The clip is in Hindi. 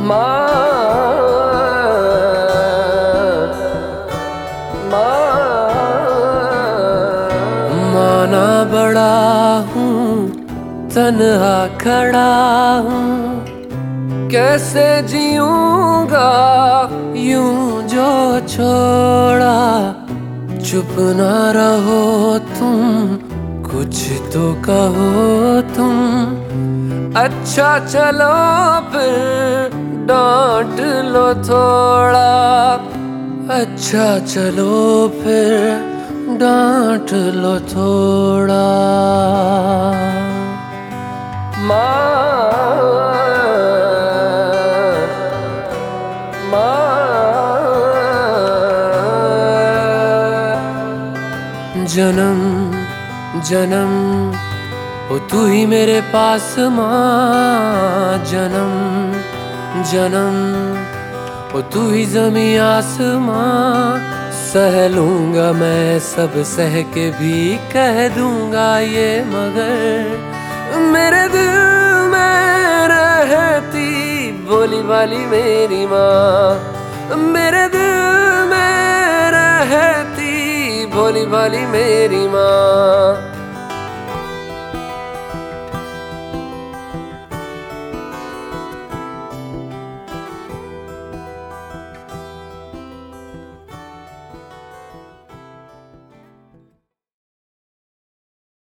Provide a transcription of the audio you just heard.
माना बड़ा हूँ, तन्हा खड़ा हूँ, कैसे जीऊंगा यूं जो छोड़ा। चुप ना रहो तुम, कुछ तो कहो तुम, अच्छा चलो फिर डांट लो थोड़ा। अच्छा चलो फिर डांट लो थोड़ा। जन्म जन्म हो तू ही मेरे पास माँ। जन्म जन्म हो तू ही ज़मीं आसमां। सह लूंगा मैं सब, सह के भी कह दूंगा ये मगर मेरे दिल में रहती भोली भाली मेरी माँ। मेरे दिल में रहती भोली भाली मेरी माँ।